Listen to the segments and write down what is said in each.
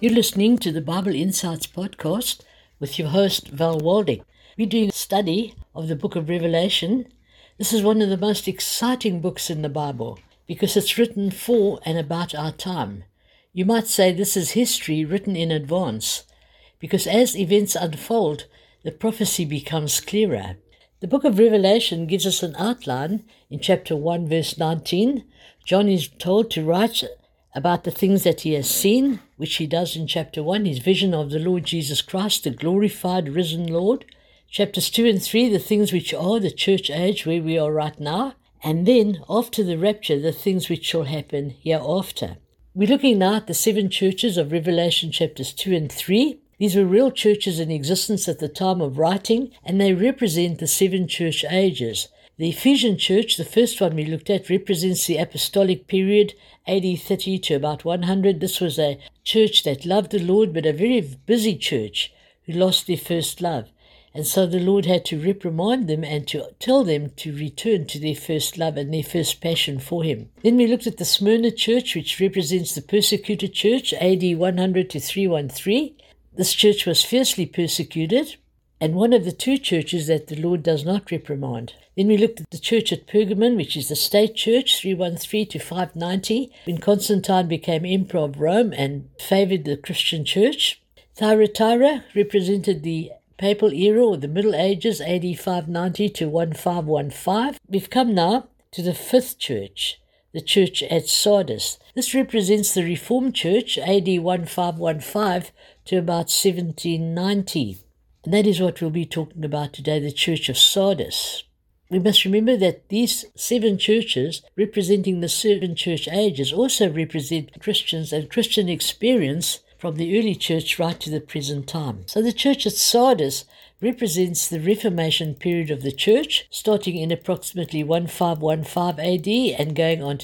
You're listening to the Bible Insights podcast with your host, Val Walding. We're doing a study of the book of Revelation. This is one of the most exciting books in the Bible because it's written for and about our time. You might say this is history written in advance because as events unfold, the prophecy becomes clearer. The book of Revelation gives us an outline in chapter 1, verse 19. John is told to write about the things that he has seen, which he does in chapter 1, his vision of the Lord Jesus Christ, the glorified, risen Lord. Chapters 2 and 3, the things which are the church age where we are right now. And then, after the rapture, the things which shall happen hereafter. We're looking now at the 7 churches of Revelation chapters 2 and 3. These were real churches in existence at the time of writing, and they represent the 7 church ages. The Ephesian church, the first one we looked at, represents the apostolic period, AD 30 to about 100. This was a church that loved the Lord, but a very busy church who lost their first love. And so the Lord had to reprimand them and to tell them to return to their first love and their first passion for Him. Then we looked at the Smyrna church, which represents the persecuted church, AD 100 to 313. This church was fiercely persecuted, and one of the 2 churches that the Lord does not reprimand. Then we looked at the church at Pergamon, which is the state church, 313 to 590, when Constantine became emperor of Rome and favored the Christian church. Thyatira represented the papal era or the Middle Ages, AD 590 to 1515. We've come now to the 5th church, the church at Sardis. This represents the Reformed Church, AD 1515 to about 1790. And that is what we'll be talking about today, the Church of Sardis. We must remember that these 7 churches, representing the 7 church ages, also represent Christians and Christian experience from the early church right to the present time. So the Church at Sardis represents the Reformation period of the church, starting in approximately 1515 AD and going on to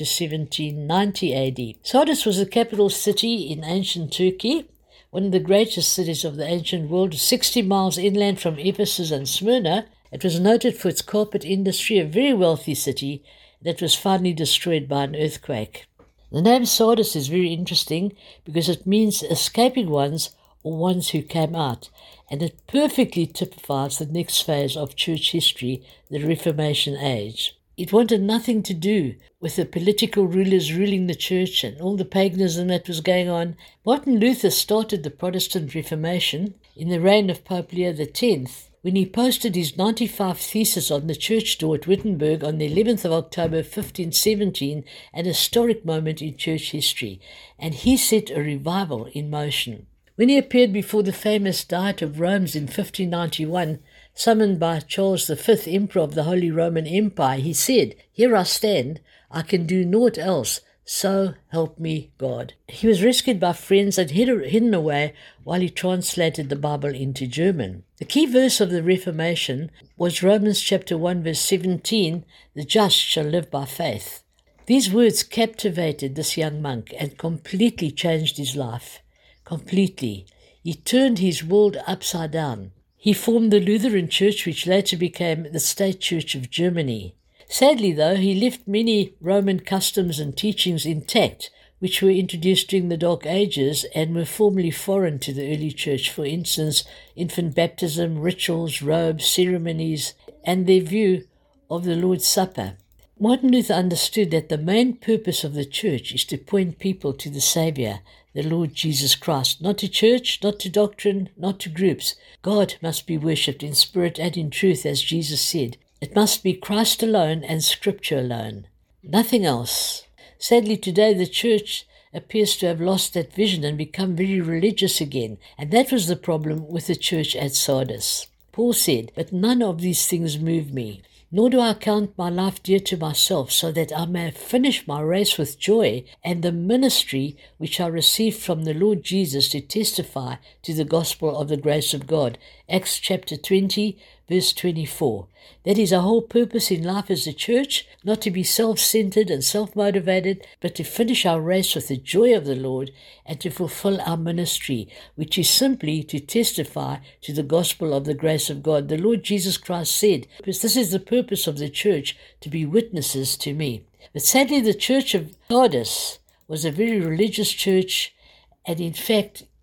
1790 AD. Sardis was the capital city in ancient Turkey, one of the greatest cities of the ancient world, 60 miles inland from Ephesus and Smyrna. It was noted for its carpet industry, a very wealthy city that was finally destroyed by an earthquake. The name Sardis is very interesting because it means escaping ones or ones who came out, and it perfectly typifies the next phase of church history, the Reformation age. It wanted nothing to do with the political rulers ruling the church and all the paganism that was going on. Martin Luther started the Protestant Reformation in the reign of Pope Leo X when he posted his 95 Theses on the church door at Wittenberg on the 11th of October 1517, an historic moment in church history, and he set a revival in motion. When he appeared before the famous Diet of Worms in 1591, summoned by Charles V, Emperor of the Holy Roman Empire, he said, "Here I stand, I can do naught else, so help me God." He was rescued by friends and hidden away while he translated the Bible into German. The key verse of the Reformation was Romans chapter 1 verse 17, "The just shall live by faith." These words captivated this young monk and completely changed his life. Completely. He turned his world upside down. He formed the Lutheran Church, which later became the State Church of Germany. Sadly, though, he left many Roman customs and teachings intact, which were introduced during the Dark Ages and were formerly foreign to the early church. For instance, infant baptism, rituals, robes, ceremonies, and their view of the Lord's Supper. Martin Luther understood that the main purpose of the church is to point people to the Savior, the Lord Jesus Christ, not to church, not to doctrine, not to groups. God must be worshipped in spirit and in truth, as Jesus said. It must be Christ alone and Scripture alone. Nothing else. Sadly, today the church appears to have lost that vision and become very religious again, and that was the problem with the church at Sardis. Paul said, "But none of these things move me, nor do I count my life dear to myself, so that I may finish my race with joy and the ministry which I received from the Lord Jesus to testify to the gospel of the grace of God." Acts chapter 20, verse 24. That is our whole purpose in life as a church, not to be self-centered and self-motivated, but to finish our race with the joy of the Lord and to fulfill our ministry, which is simply to testify to the gospel of the grace of God. The Lord Jesus Christ said, "Because this is the purpose of the church, to be witnesses to me." But sadly, the church of Sardis was a very religious church, and in fact,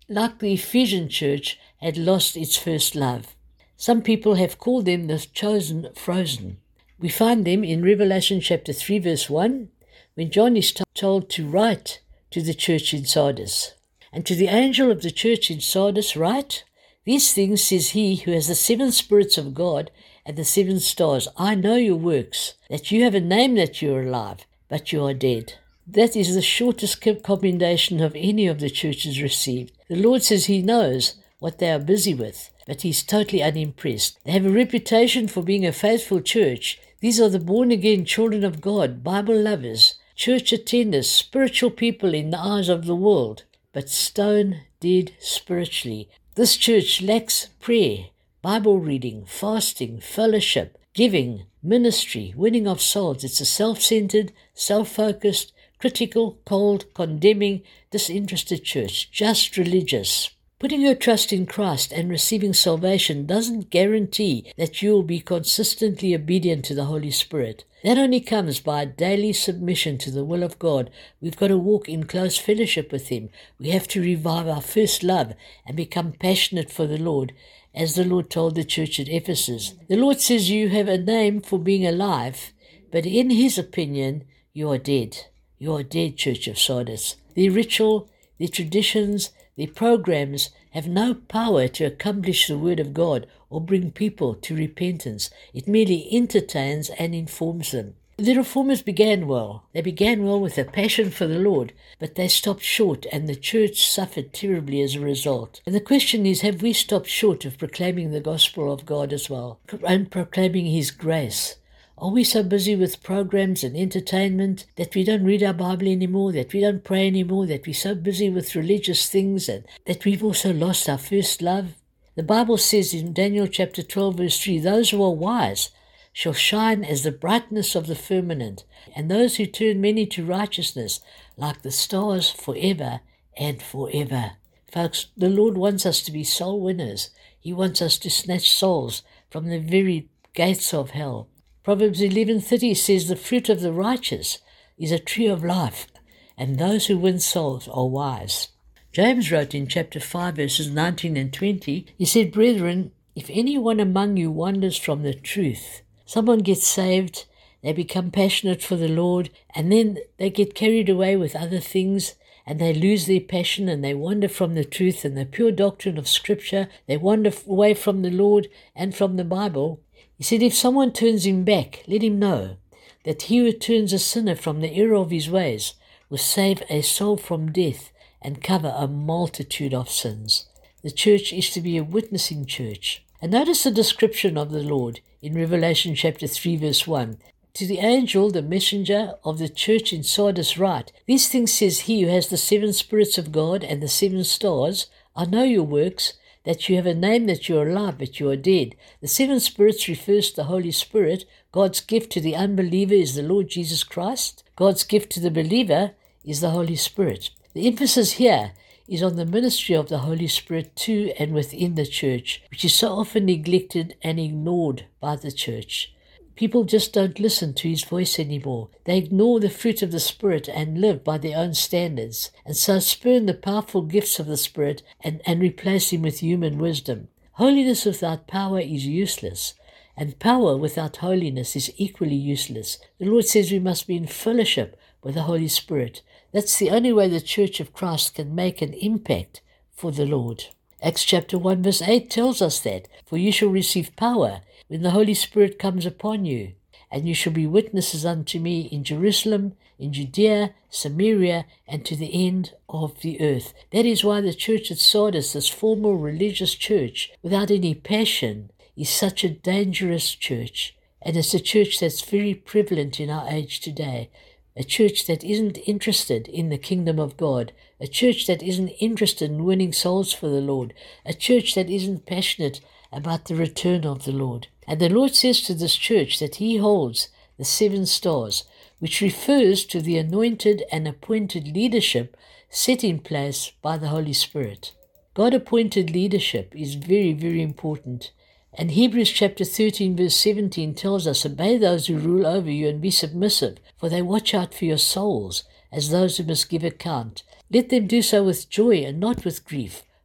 like the Ephesian church, had lost its first love. Some people have called them the chosen frozen. We find them in Revelation chapter 3 verse 1, when John is told to write to the church in Sardis. And to the angel of the church in Sardis write, "These things says he who has the 7 spirits of God and the 7 stars. I know your works, that you have a name that you are alive, but you are dead." That is the shortest commendation of any of the churches received. The Lord says he knows what they are busy with, but he's totally unimpressed. They have a reputation for being a faithful church. These are the born-again children of God, Bible lovers, church attenders, spiritual people in the eyes of the world, but stone dead spiritually. This church lacks prayer, Bible reading, fasting, fellowship, giving, ministry, winning of souls. It's a self-centered, self-focused, critical, cold, condemning, disinterested church, just religious. Putting your trust in Christ and receiving salvation doesn't guarantee that you will be consistently obedient to the Holy Spirit. That only comes by a daily submission to the will of God. We've got to walk in close fellowship with Him. We have to revive our first love and become passionate for the Lord, as the Lord told the church at Ephesus. The Lord says you have a name for being alive, but in His opinion, you are dead. You are dead, Church of Sardis. Their ritual, their traditions, their programs have no power to accomplish the word of God or bring people to repentance. It merely entertains and informs them. The reformers began well. They began well with a passion for the Lord, but they stopped short, and the church suffered terribly as a result. And the question is, have we stopped short of proclaiming the gospel of God as well, and proclaiming His grace? Are we so busy with programs and entertainment that we don't read our Bible anymore, that we don't pray anymore, that we're so busy with religious things, and that we've also lost our first love? The Bible says in Daniel chapter 12 verse 3, "Those who are wise shall shine as the brightness of the firmament, and those who turn many to righteousness like the stars forever and forever." Folks, the Lord wants us to be soul winners. He wants us to snatch souls from the very gates of hell. Proverbs 11:30 says, "The fruit of the righteous is a tree of life, and those who win souls are wise." James wrote in chapter 5 verses 19 and 20, he said, "Brethren, if anyone among you wanders from the truth," someone gets saved, they become passionate for the Lord, and then they get carried away with other things, and they lose their passion, and they wander from the truth and the pure doctrine of Scripture. They wander away from the Lord and from the Bible. He said, if someone turns him back, let him know that he who turns a sinner from the error of his ways will save a soul from death and cover a multitude of sins. The church is to be a witnessing church. And notice the description of the Lord in Revelation chapter 3 verse 1. To the angel, the messenger of the church in Sardis write, "These things says he who has the 7 spirits of God and the 7 stars. I know your works, that you have a name, that you are alive, but you are dead." The 7 spirits refers to the Holy Spirit. God's gift to the unbeliever is the Lord Jesus Christ. God's gift to the believer is the Holy Spirit. The emphasis here is on the ministry of the Holy Spirit to and within the church, which is so often neglected and ignored by the church. People just don't listen to His voice anymore. They ignore the fruit of the Spirit and live by their own standards, and so spurn the powerful gifts of the Spirit and replace Him with human wisdom. Holiness without power is useless, and power without holiness is equally useless. The Lord says we must be in fellowship with the Holy Spirit. That's the only way the Church of Christ can make an impact for the Lord. Acts chapter 1 verse 8 tells us that, "For you shall receive power when the Holy Spirit comes upon you, and you shall be witnesses unto me in Jerusalem, in Judea, Samaria, and to the end of the earth." That is why the church at Sardis, this formal religious church without any passion, is such a dangerous church. And it's a church that's very prevalent in our age today. A church that isn't interested in the kingdom of God. A church that isn't interested in winning souls for the Lord. A church that isn't passionate about the return of the Lord. And the Lord says to this church that He holds the 7 stars, which refers to the anointed and appointed leadership set in place by the Holy Spirit. God-appointed leadership is very, very important. And Hebrews chapter 13 verse 17 tells us, "Obey those who rule over you and be submissive, for they watch out for your souls as those who must give account. Let them do so with joy and not with grief,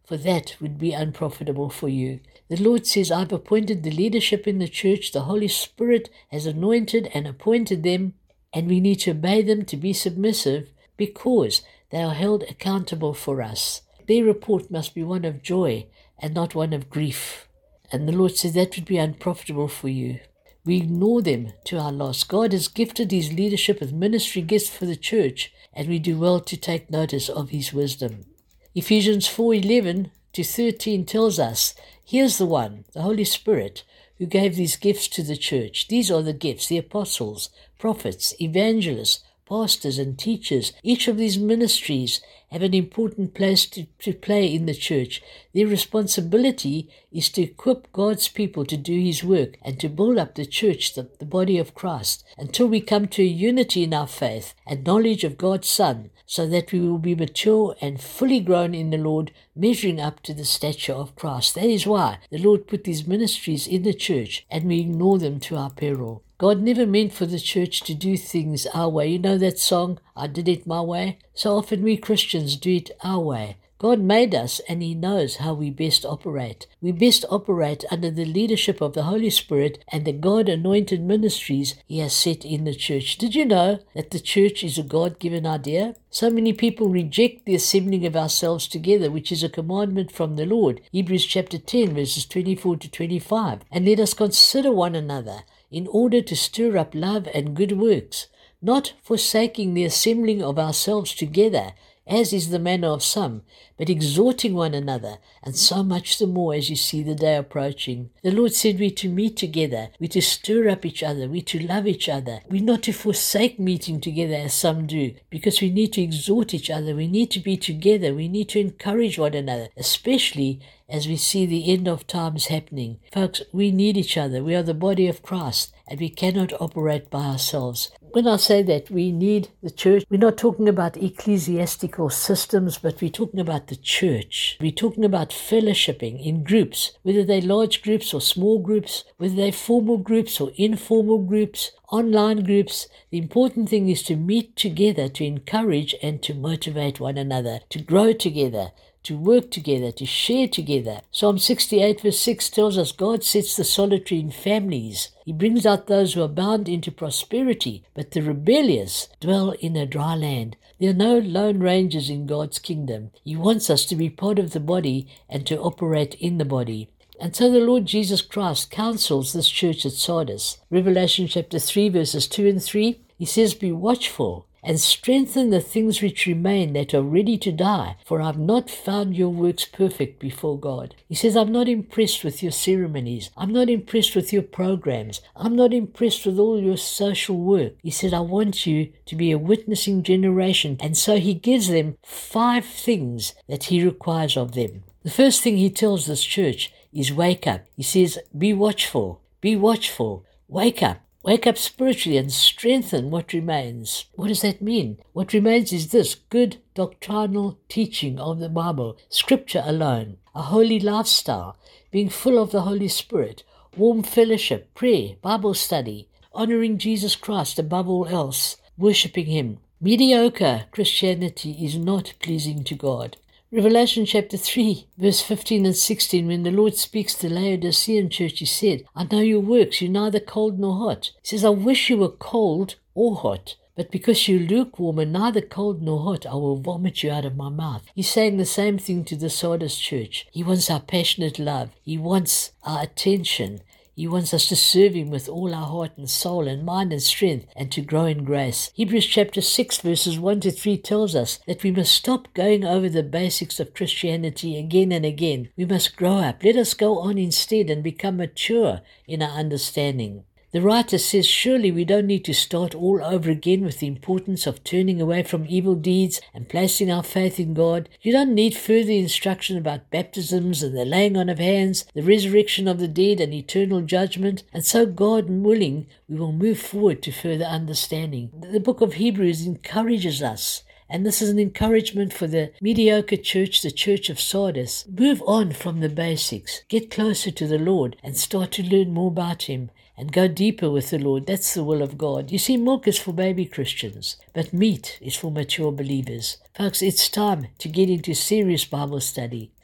for that would be unprofitable for you. The Lord says, I've appointed the leadership in the church. The Holy Spirit has anointed and appointed them, and we need to obey them, to be submissive, because they are held accountable for us. Their report must be one of joy and not one of grief. And the Lord says that would be unprofitable for you. We ignore them to our loss. God has gifted his leadership with ministry gifts for the church, and we do well to take notice of his wisdom. Ephesians 4:11-13 tells us, here's the one, the Holy Spirit, who gave these gifts to the church. These are the gifts, the apostles, prophets, evangelists, pastors and teachers. Each of these ministries have an important place to play in the church. Their responsibility is to equip God's people to do his work and to build up the church, the body of Christ, until we come to a unity in our faith and knowledge of God's Son, so that we will be mature and fully grown in the Lord, measuring up to the stature of Christ. That is why the Lord put these ministries in the church, and we ignore them to our peril. God never meant for the church to do things our way. You know that song, I Did It My Way? So often we Christians do it our way. God made us, and he knows how we best operate. We best operate under the leadership of the Holy Spirit and the God-anointed ministries he has set in the church. Did you know that the church is a God-given idea? So many people reject the assembling of ourselves together, which is a commandment from the Lord. Hebrews chapter 10, verses 24-25. And let us consider one another in order to stir up love and good works, not forsaking the assembling of ourselves together, as is the manner of some, but exhorting one another, and so much the more as you see the day approaching. The Lord said we're to meet together, we're to stir up each other, we're to love each other. We're not to forsake meeting together as some do, because we need to exhort each other, we need to be together, we need to encourage one another, especially as we see the end of times happening. Folks, we need each other. We are the body of Christ, and we cannot operate by ourselves. When I say that we need the church, we're not talking about ecclesiastical systems, but we're talking about the church. We're talking about fellowshipping in groups, whether they're large groups or small groups, whether they're formal groups or informal groups, online groups. The important thing is to meet together, to encourage and to motivate one another, to grow together, to work together, to share together. Psalm 68 verse 6 tells us God sets the solitary in families. He brings out those who are bound into prosperity, but the rebellious dwell in a dry land. There are no lone rangers in God's kingdom. He wants us to be part of the body and to operate in the body. And so the Lord Jesus Christ counsels this church at Sardis. Revelation chapter 3 verses 2 and 3, he says, be watchful and strengthen the things which remain that are ready to die, for I've not found your works perfect before God. He says, I'm not impressed with your ceremonies. I'm not impressed with your programs. I'm not impressed with all your social work. He said, I want you to be a witnessing generation. And so he gives them 5 things that he requires of them. The first thing he tells this church is wake up. He says, be watchful, wake up. Wake up spiritually and strengthen what remains. What does that mean? What remains is this: good doctrinal teaching of the Bible, scripture alone, a holy lifestyle, being full of the Holy Spirit, warm fellowship, prayer, Bible study, honoring Jesus Christ above all else, worshipping him. Mediocre Christianity is not pleasing to God. Revelation chapter 3, verse 15 and 16, when the Lord speaks to the Laodicean church, he said, I know your works, you're neither cold nor hot. He says, I wish you were cold or hot, but because you're lukewarm and neither cold nor hot, I will vomit you out of my mouth. He's saying the same thing to the Sardis church. He wants our passionate love. He wants our attention. He wants us to serve him with all our heart and soul and mind and strength, and to grow in grace. Hebrews chapter 6 verses 1-3 tells us that we must stop going over the basics of Christianity again and again. We must grow up. Let us go on instead and become mature in our understanding. The writer says, surely we don't need to start all over again with the importance of turning away from evil deeds and placing our faith in God. You don't need further instruction about baptisms and the laying on of hands, the resurrection of the dead and eternal judgment. And so, God willing, we will move forward to further understanding. The book of Hebrews encourages us. And this is an encouragement for the mediocre church, the church of Sardis. Move on from the basics. Get closer to the Lord and start to learn more about him and go deeper with the Lord. That's the will of God. You see, milk is for baby Christians, but meat is for mature believers. Folks, it's time to get into serious Bible study.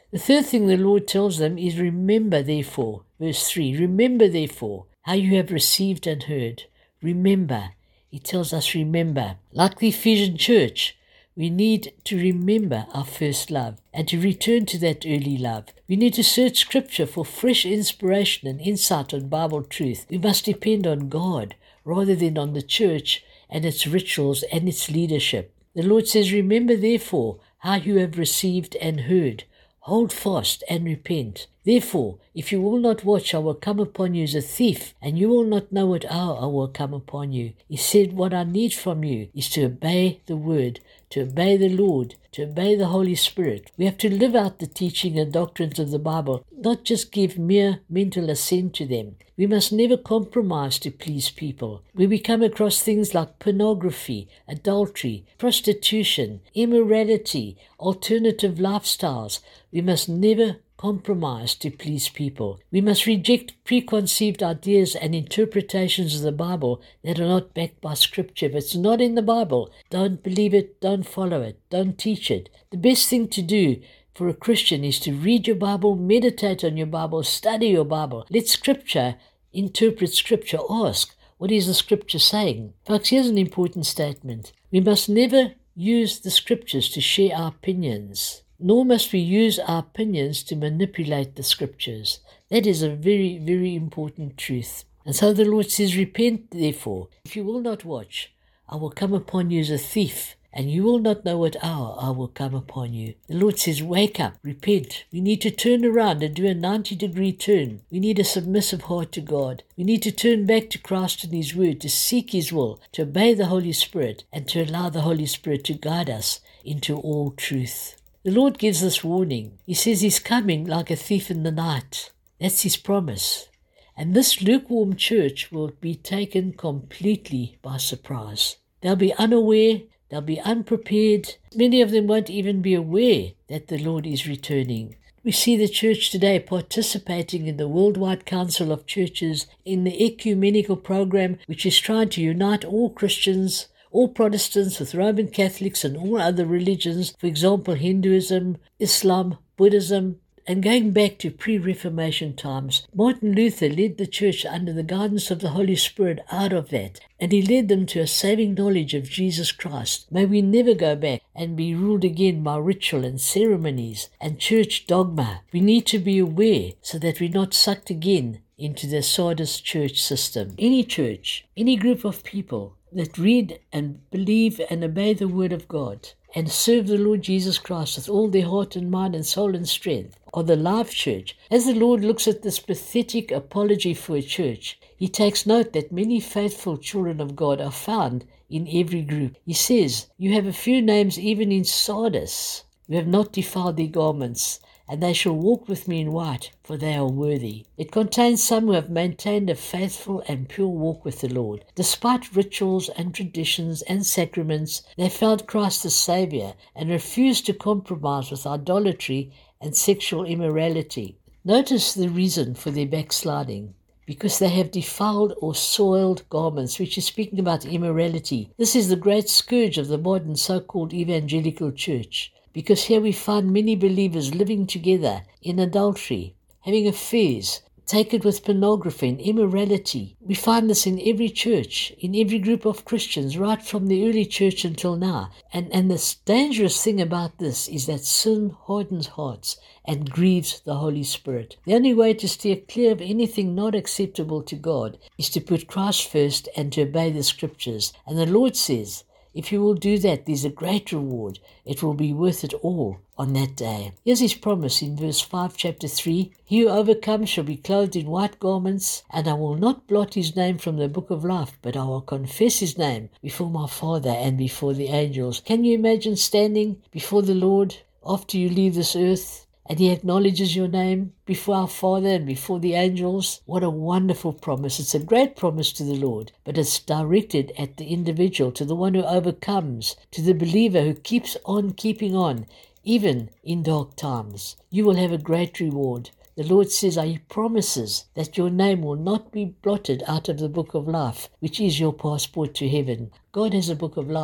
The third thing the Lord tells them is remember therefore. Verse 3, remember therefore how you have received and heard. Remember. He tells us remember. Like the Ephesian church, we need to remember our first love and to return to that early love. We need to search Scripture for fresh inspiration and insight on Bible truth. We must depend on God rather than on the church and its rituals and its leadership. The Lord says, remember therefore how you have received and heard. Hold fast and repent. Therefore, if you will not watch, I will come upon you as a thief, and you will not know what hour I will come upon you. He said, what I need from you is to obey the word, to obey the Lord, to obey the Holy Spirit. We have to live out the teaching and doctrines of the Bible, not just give mere mental assent to them. We must never compromise to please people. When we come across things like pornography, adultery, prostitution, immorality, alternative lifestyles, we must never compromise to please people. We must reject preconceived ideas and interpretations of the Bible that are not backed by Scripture. If it's not in the Bible, don't believe it, don't follow it, don't teach it. The best thing to do for a Christian is to read your Bible, meditate on your Bible, study your Bible. Let Scripture interpret Scripture. Ask, what is the Scripture saying? Folks, here's an important statement. We must never use the Scriptures to share our opinions, nor must we use our opinions to manipulate the Scriptures. That is a very, very important truth. And so the Lord says, repent therefore. If you will not watch, I will come upon you as a thief, and you will not know what hour I will come upon you. The Lord says, wake up, repent. We need to turn around and do a 90-degree turn. We need a submissive heart to God. We need to turn back to Christ and His Word, to seek His will, to obey the Holy Spirit, and to allow the Holy Spirit to guide us into all truth. The Lord gives this warning. He says He's coming like a thief in the night. That's His promise. And this lukewarm church will be taken completely by surprise. They'll be unaware. They'll be unprepared. Many of them won't even be aware that the Lord is returning. We see the church today participating in the Worldwide Council of Churches, in the ecumenical program, which is trying to unite all Christians, all Protestants with Roman Catholics and all other religions, for example, Hinduism, Islam, Buddhism. And going back to pre-Reformation times, Martin Luther led the church under the guidance of the Holy Spirit out of that, and he led them to a saving knowledge of Jesus Christ. May we never go back and be ruled again by ritual and ceremonies and church dogma. We need to be aware so that we're not sucked again into the Sardis church system. Any church, any group of people that read and believe and obey the Word of God and serve the Lord Jesus Christ with all their heart and mind and soul and strength are the live church. As the Lord looks at this pathetic apology for a church, He takes note that many faithful children of God are found in every group. He says, you have a few names even in Sardis who have not defiled their garments, and they shall walk with me in white, for they are worthy. It contains some who have maintained a faithful and pure walk with the Lord. Despite rituals and traditions and sacraments, they found Christ the Saviour and refused to compromise with idolatry and sexual immorality. Notice the reason for their backsliding. Because they have defiled or soiled garments, which is speaking about immorality. This is the great scourge of the modern so-called evangelical church. Because here we find many believers living together in adultery, having affairs, taken with pornography and immorality. We find this in every church, in every group of Christians, right from the early church until now. And the dangerous thing about this is that sin hardens hearts and grieves the Holy Spirit. The only way to steer clear of anything not acceptable to God is to put Christ first and to obey the Scriptures. And the Lord says, if you will do that, there's a great reward. It will be worth it all on that day. Here's His promise in verse 5, chapter 3. He who overcomes shall be clothed in white garments, and I will not blot his name from the book of life, but I will confess his name before my Father and before the angels. Can you imagine standing before the Lord after you leave this earth? And He acknowledges your name before our Father and before the angels. What a wonderful promise. It's a great promise to the Lord, but it's directed at the individual, to the one who overcomes, to the believer who keeps on keeping on, even in dark times. You will have a great reward. The Lord says, He promises that your name will not be blotted out of the book of life, which is your passport to heaven. God has a book of life.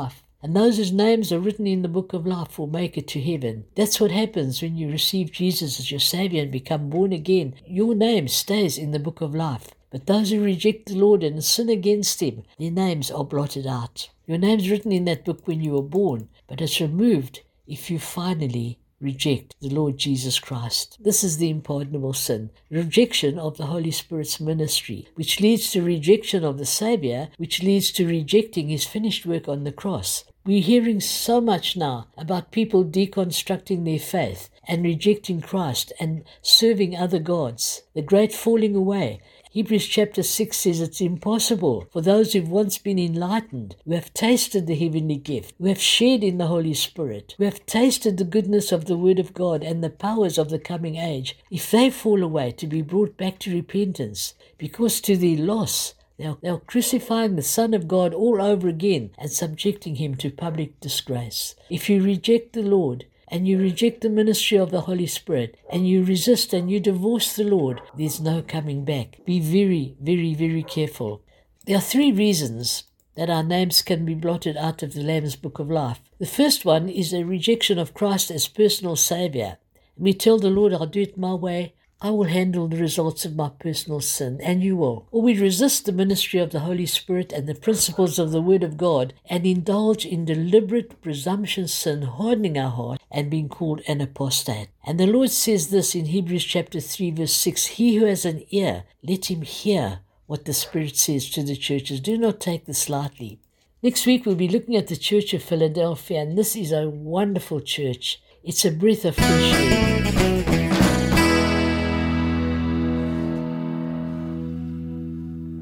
And those whose names are written in the book of life will make it to heaven. That's what happens when you receive Jesus as your Savior and become born again. Your name stays in the book of life. But those who reject the Lord and sin against Him, their names are blotted out. Your name's written in that book when you were born, but it's removed if you finally reject the Lord Jesus Christ. This is the unpardonable sin, rejection of the Holy Spirit's ministry, which leads to rejection of the Savior, which leads to rejecting His finished work on the cross. We're hearing so much now about people deconstructing their faith and rejecting Christ and serving other gods. The great falling away. Hebrews chapter 6 says it's impossible for those who've once been enlightened, who have tasted the heavenly gift, who have shared in the Holy Spirit, who have tasted the goodness of the Word of God and the powers of the coming age, if they fall away, to be brought back to repentance, because to their loss, they're crucifying the Son of God all over again and subjecting Him to public disgrace. If you reject the Lord, and you reject the ministry of the Holy Spirit, and you resist and you divorce the Lord, there's no coming back. Be very, very, very careful. There are 3 reasons that our names can be blotted out of the Lamb's Book of Life. The first one is a rejection of Christ as personal Savior. We tell the Lord, I'll do it my way. I will handle the results of my personal sin, and you will. Or we resist the ministry of the Holy Spirit and the principles of the Word of God and indulge in deliberate presumptuous sin, hardening our heart and being called an apostate. And the Lord says this in Hebrews chapter 3 verse 6, He who has an ear, let him hear what the Spirit says to the churches. Do not take this lightly. Next week we'll be looking at the Church of Philadelphia, and this is a wonderful church. It's a breath of fresh air.